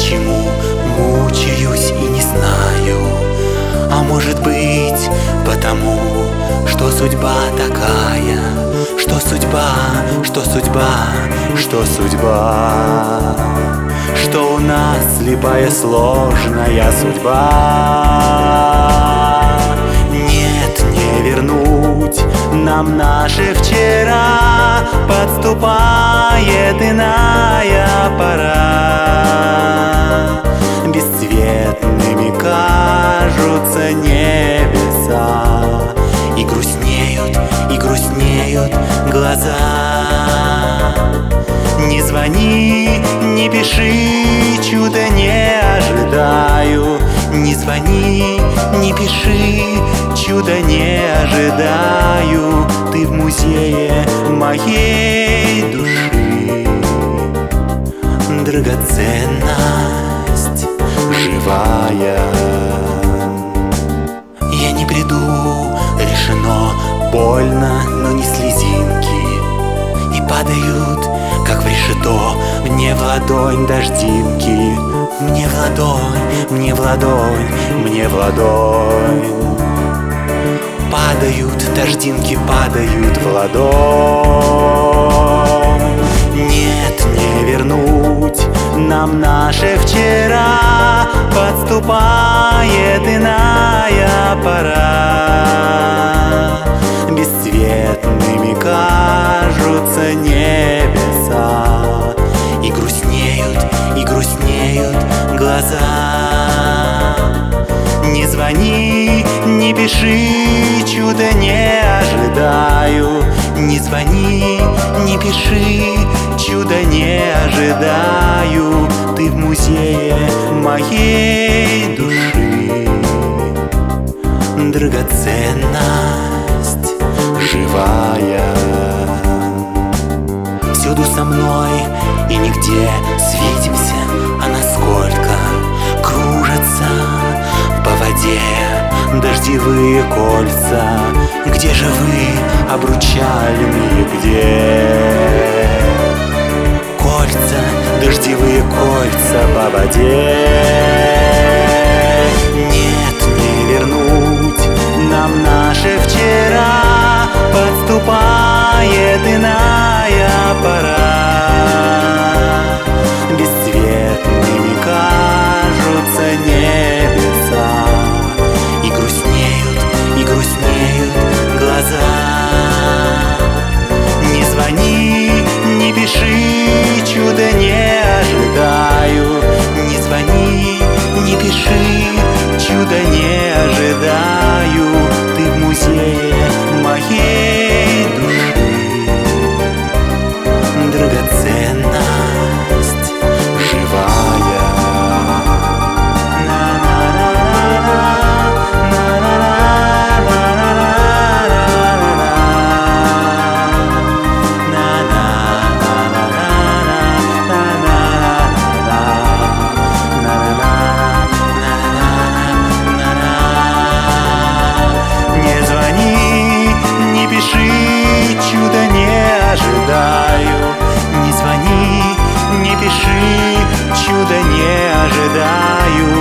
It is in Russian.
почему мучаюсь и не знаю. А может быть, потому что судьба такая, что судьба, что судьба, что судьба, что у нас слепая сложная судьба. Нет, не вернуть нам наши вчера, подступает иная пора. Бесцветными кажутся небеса, и грустнеют глаза. Не звони, не пиши, чуда не ожидаю. Не звони, не пиши, чуда не ожидаю. Ты в музее моей души, драгоценность живая. Я не приду, решено, больно, но не слезинки. И падают, как в решето, мне в ладонь дождинки. Мне в ладонь, мне в ладонь, мне в ладонь. Падают дождинки, падают в ладонь. Нет, не вернуть нам наши вчера, подступает иная пора. Бесцветными кажутся небеса, и грустнеют глаза. Не звони, не пиши, чуда не ожидаю. Не звони, не пиши, чуда не ожидаю. Ты в музее моей души, драгоценность живая. Всюду со мной и нигде свидимся, а насколько кружатся по воде дождевые кольца. Где же вы, обручальные, где? Кольца, дождевые кольца по воде. Нет, не вернуть нам наши вчера, подступает иная пора. Бесцветными кажутся небеса, и грустнеют глаза. Не звони, не пиши, чуда не ожидаю. Не звони, не пиши, чуда не ожидаю. Ты в музее моей души, драгоценность живая. Чуда не ожидаю. Не звони, не пиши, чуда не ожидаю.